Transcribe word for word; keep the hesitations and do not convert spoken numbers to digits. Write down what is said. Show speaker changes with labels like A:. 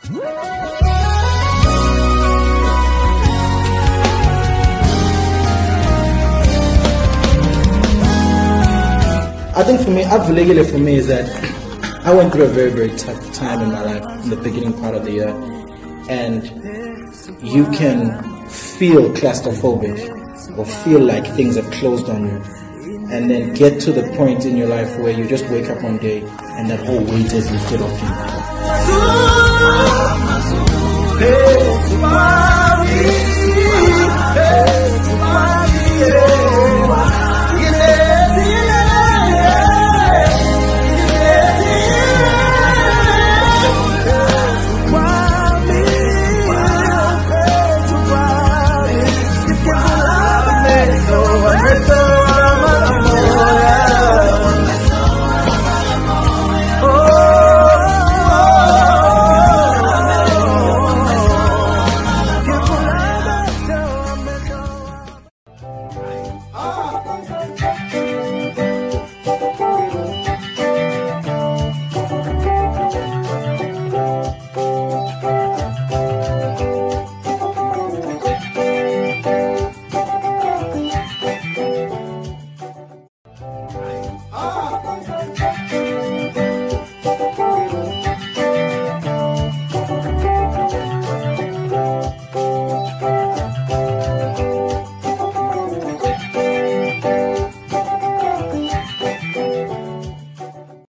A: I think for me, Avulegele for me is that I went through a very, very tough time in my life in the beginning part of the year. And you can feel claustrophobic or feel like things have closed on you. And then get to the point in your life where you just wake up one day and that whole weight is lifted off you.